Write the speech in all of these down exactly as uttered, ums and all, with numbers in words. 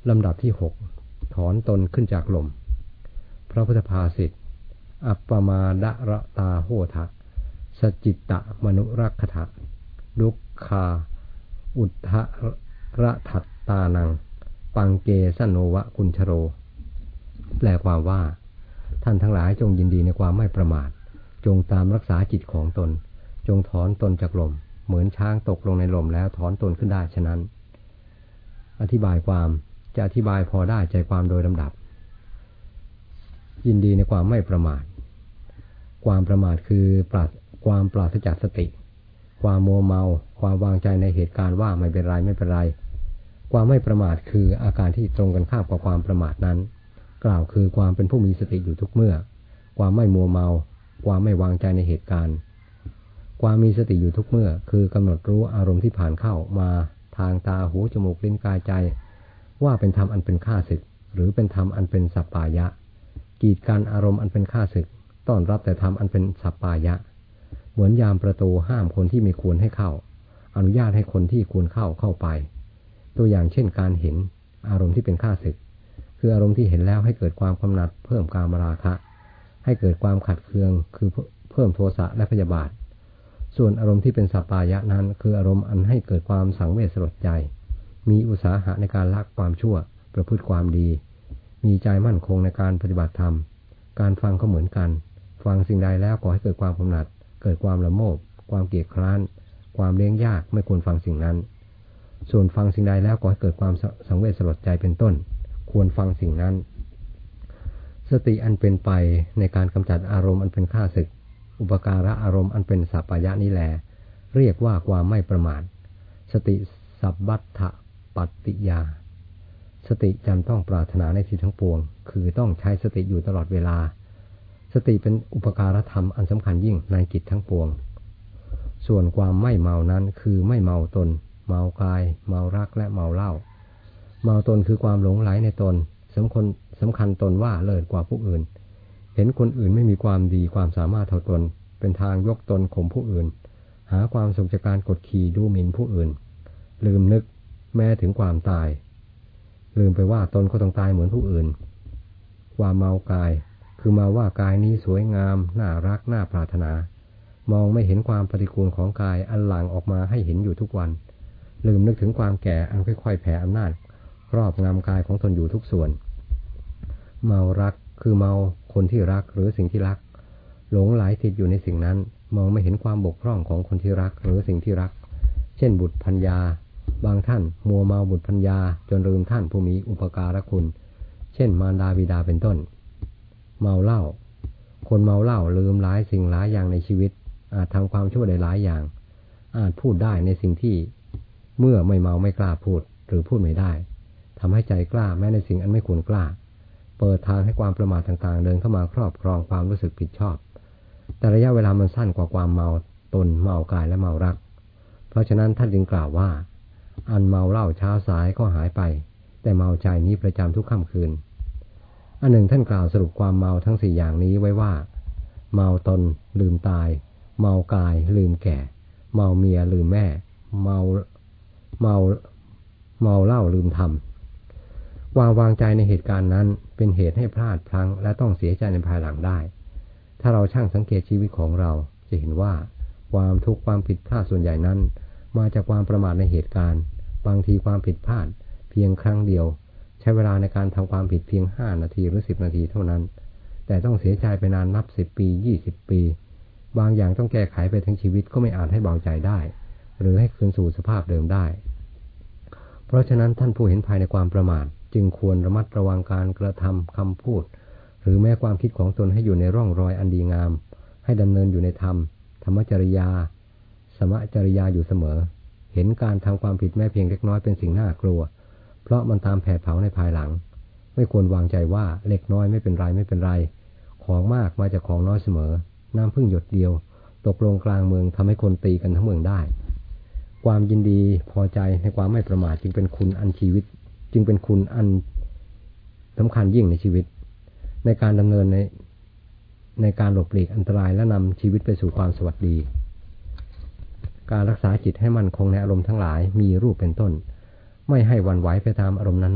ลำดับที่หกถอนตนขึ้นจากลมพระพุทธภาษิตอัปปมาดะระตาโหทะสจิตตะมนุรักขทะดุกขาอุทธระทัตตานังปังเกสโนวะกุญชโรแปลความว่าท่านทั้งหลายจงยินดีในความไม่ประมาทจงตามรักษาจิตของตนจงถอนตนจากลมเหมือนช้างตกลงในลมแล้วถอนตนขึ้นได้ฉะนั้นอธิบายความจะอธิบายพอได้ใจความโดยลำดับยินดีในความไม่ประมาทความประมาทคือปราศความปราศจากสติความมัวเมาความวางใจในเหตุการณ์ว่าไม่เป็นไรไม่เป็นไรความไม่ประมาทคืออาการที่ตรงกันข้ามกับความประมาทนั้นกล่าวคือความเป็นผู้มีสติอยู่ทุกเมื่อความไม่มัวเมาความไม่วางใจในเหตุการณ์ความมีสติอยู่ทุกเมื่อคือกำหนดรู้อารมณ์ที่ผ่านเข้ามาทางตาหูจมูกลิ้นกายใจว่าเป็นธรรมอันเป็นข้าศึกหรือเป็นธรรมอันเป็นสัปปายะกีดกันอารมณ์อันเป็นข้าศึกต้อนรับแต่ธรรมอันเป็นสัปปายะเหมือนยามประตูห้ามคนที่ไม่ควรให้เข้าอนุญาตให้คนที่ควรเข้าเข้าไปตัวอย่างเช่นการเห็นอารมณ์ที่เป็นข้าศึกคืออารมณ์ที่เห็นแล้วให้เกิดความกำหนัดเพิ่มกามราคะให้เกิดความขัดเคืองคือเพิ่มโทสะและพยาบาทส่วนอารมณ์ที่เป็นสัปปายะนั้นคืออารมณ์อันให้เกิดความสังเวชสลดใจมีอุตสาหะในการละความชั่วประพฤติความดีมีใจมั่นคงในการปฏิบัติธรรมการฟังก็เหมือนกันฟังสิ่งใดแล้วก่อให้เกิดความกำหนัดเกิดความละโมบความเกียจคร้านความเลี้ยงยากไม่ควรฟังสิ่งนั้นส่วนฟังสิ่งใดแล้วก่อให้เกิดความสังเวชสลดใจเป็นต้นควรฟังสิ่งนั้นสติอันเป็นไปในการกำจัดอารมณ์อันเป็นข้าศึกอุปการะอารมณ์อันเป็นสัปปายะนี้แลเรียกว่าความไม่ประมาทสติสัพพัทธปัตติยาสติจำต้องปรารถนาในที่ทั้งปวงคือต้องใช้สติอยู่ตลอดเวลาสติเป็นอุปการธรรมอันสำคัญยิ่งในกิจทั้งปวงส่วนความไม่เมานั้นคือไม่เมาตนเมากายเมารักและเมาเหล้าเมาตนคือความหลงไหลในตนสำคัญสำคัญตนว่าเลิศกว่าผู้อื่นเห็นคนอื่นไม่มีความดีความสามารถเท่าตนเป็นทางยกตนข่มผู้อื่นหาความสุขจากการกดขี่ดูหมิ่นผู้อื่นลืมนึกแม้ถึงความตายลืมไปว่าตนก็ต้องตายเหมือนผู้อื่นความเมากายคือมาว่ากายนี้สวยงามน่ารักน่าปรารถนามองไม่เห็นความปฏิกูลของกายอันหลั่งออกมาให้เห็นอยู่ทุกวันลืมนึกถึงความแก่อันค่อยๆแผ่อำนาจครอบงำกายของตนอยู่ทุกส่วนเมารักคือเมาคนที่รักหรือสิ่งที่รักหลงไหลติดอยู่ในสิ่งนั้นมองไม่เห็นความบกพร่องของคนที่รักหรือสิ่งที่รักเช่นบุตรภรรยาบางท่านมัวเมาบุตรภรรยาจนลืมท่านผู้มีอุปการะคุณเช่นมารดาบิดาเป็นต้นเมาเหล้าคนเมาเหล้าลืมหลายสิ่งหลายอย่างในชีวิตอาจทำความชั่วได้หลายอย่างอาจพูดได้ในสิ่งที่เมื่อไม่เมาไม่กล้าพูดหรือพูดไม่ได้ทำให้ใจกล้าแม้ในสิ่งอันไม่ควรกล้าเปิดทางให้ความประมาทต่างๆเดินเข้ามาครอบครองความรู้สึกผิดชอบแต่ระยะเวลามันสั้นกว่าความเมาตนเมากายและเมารักเพราะฉะนั้นท่านจึงกล่าวว่าอันเมาเหล้าเช้าสายก็หายไปแต่เมาใจนี้ประจำทุกค่ำคืนอันหนึ่งท่านกล่าวสรุปความเมาทั้งสี่อย่างนี้ไว้ว่าเมาตนลืมตายเมากายลืมแก่เมาเมียลืมแม่เมาเมาเมาเหล้าลืมธรรมความวางใจในเหตุการณ์นั้นเป็นเหตุให้พลาดพลั้งและต้องเสียใจในภายหลังได้ถ้าเราช่างสังเกตชีวิตของเราจะเห็นว่าความทุกข์ความผิดพลาดส่วนใหญ่นั้นมาจากความประมาทในเหตุการณ์บางทีความผิดพลาดเพียงครั้งเดียวใช้เวลาในการทำความผิดเพียงห้านาทีหรือสิบนาทีเท่านั้นแต่ต้องเสียใจไปนานนับสิบปียี่สิบปีบางอย่างต้องแก้ไขไปทั้งชีวิตก็ไม่อาจให้เบาใจได้หรือให้คืนสู่สภาพเดิมได้เพราะฉะนั้นท่านผู้เห็นภายในความประมาทจึงควรระมัดระวังการกระทำคำพูดหรือแม้ความคิดของตนให้อยู่ในร่องรอยอันดีงามให้ดำเนินอยู่ในธรรมธรรมจริยาสมจริยาอยู่เสมอเห็นการทำความผิดแม้เพียงเล็กน้อยเป็นสิ่งน่ากลัวเพราะมันตามแผดเผาในภายหลังไม่ควรวางใจว่าเล็กน้อยไม่เป็นไรไม่เป็นไรของมากมาจากของน้อยเสมอน้ำพึ่งหยดเดียวตกลงกลางเมืองทำให้คนตีกันทั้งเมืองได้ความยินดีพอใจในความไม่ประมาทจึงเป็นคุณอันชีวิตจึงเป็นคุณอันสำคัญยิ่งในชีวิตในการดำเนินในในการหลบหลีกอันตรายและนำชีวิตไปสู่ความสวัสดีการรักษาจิตให้มั่นคงในอารมณ์ทั้งหลายมีรูปเป็นต้นไม่ให้หวั่นไหวไปตามอารมณ์นั้น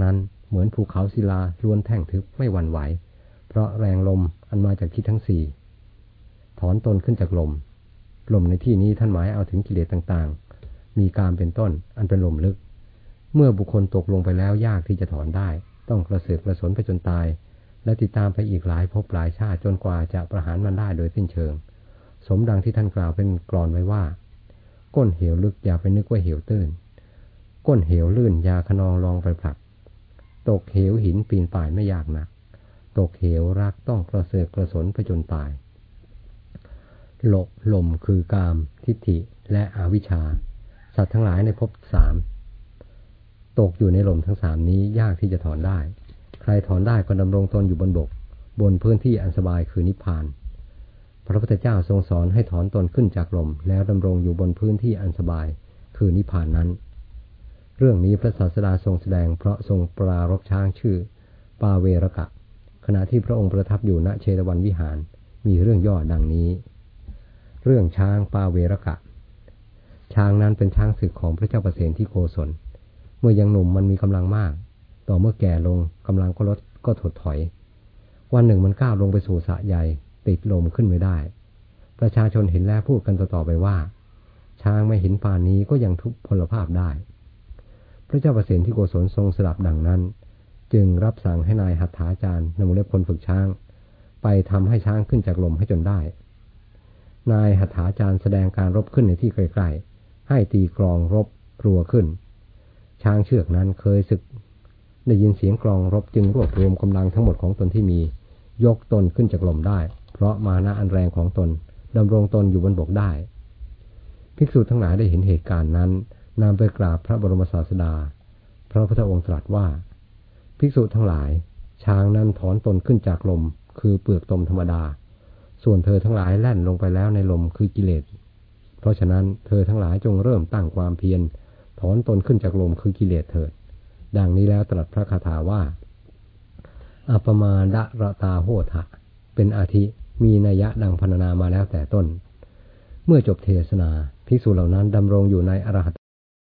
เหมือนภูเขาศิลาล้วนแท่งทึบไม่หวั่นไหวเพราะแรงลมอันมาจากทิศทั้งสี่ถอนตนขึ้นจากลมลมในที่นี้ท่านหมายเอาถึงกิเลสต่างๆมีกามเป็นต้นอันเป็นลมลึกเมื่อบุคคลตกลงไปแล้วยากที่จะถอนได้ต้องกระเสือกกระสนไปจนตายและติดตามไปอีกหลายภพหลายชาติจนกว่าจะประหารมันได้โดยสิ้นเชิงสมดังที่ท่านกล่าวเป็นกลอนไว้ว่าก้นเหวลึกอย่าไปนึกว่าเหวตื้นก้นเหวลื่นอย่าขนองลองไปผลักตกเหวหินปีนป่ายไม่ยากนักตกเหวรักต้องกระเสือกกระสนไปจนตายโลกลมคือกามทิฏฐิและอวิชชาสัตว์ทั้งหลายในภพสามตกอยู่ในลมทั้งสามนี้ยากที่จะถอนได้ใครถอนได้ก็ดำรงตนอยู่บนบกบนพื้นที่อันสบายคือนิพพานพระพุทธเจ้าทรงสอนให้ถอนตนขึ้นจากลมแล้วดำรงอยู่บนพื้นที่อันสบายคือนิพพานนั้นเรื่องนี้พระศาสดาทรงแสดงเพราะทรงปรารภช้างชื่อปาเวรกะขณะที่พระองค์ประทับอยู่ณเชตวันวิหารมีเรื่องย่อดังนี้เรื่องช้างปาเวรกะช้างนั้นเป็นช้างศึกของพระเจ้าประเสนที่โกศลเมื่อยังหนุ่มมันมีกำลังมากต่อเมื่อแก่ลงกำลังก็ลดก็ถดถอยวันหนึ่งมันก้าวลงไปสู่สระใหญ่ติดลมขึ้นไม่ได้ประชาชนเห็นแล้วพูดกันต่อๆไปว่าช้างไม่เห็นป่านนี้ก็ยังทุพพลภาพได้พระเจ้าประเสนที่โกศลทรงสดับดังนั้นจึงรับสั่งให้นายหัตถาจารย์นำเล็บคนฝึกช้างไปทำให้ช้างขึ้นจากลมให้จนได้นายหัตถาจารย์แสดงการรบขึ้นในที่ใกล้ๆให้ตีกลองรบรัวขึ้นช้างเชือกนั้นเคยศึกได้ยินเสียงกลองรบจึงรวบรวมกำลังทั้งหมดของตนที่มียกตนขึ้นจากลมได้เพราะมานะอันแรงของตนดำรงตนอยู่บนบกได้ภิกษุทั้งหลายได้เห็นเหตุการณ์นั้นนำไปกราบพระบรมศาสดาพระพุทธองค์ตรัสว่าภิกษุทั้งหลายช้างนั้นถอนตนขึ้นจากลมคือเปลือกตมธรรมดาส่วนเธอทั้งหลายแล่นลงไปแล้วในลมคือกิเลสเพราะฉะนั้นเธอทั้งหลายจงเริ่มตั้งความเพียรถอนตนขึ้นจากลมคือกิเลสเถิดดังนี้แล้วตรัสพระคาถาว่าอัปปมาดะระตาโหทะเป็นอาทิมีนัยยะดังพรรณนามาแล้วแต่ต้นเมื่อจบเทศนาภิกษุเหล่านั้นดำรงอยู่ในอรหัต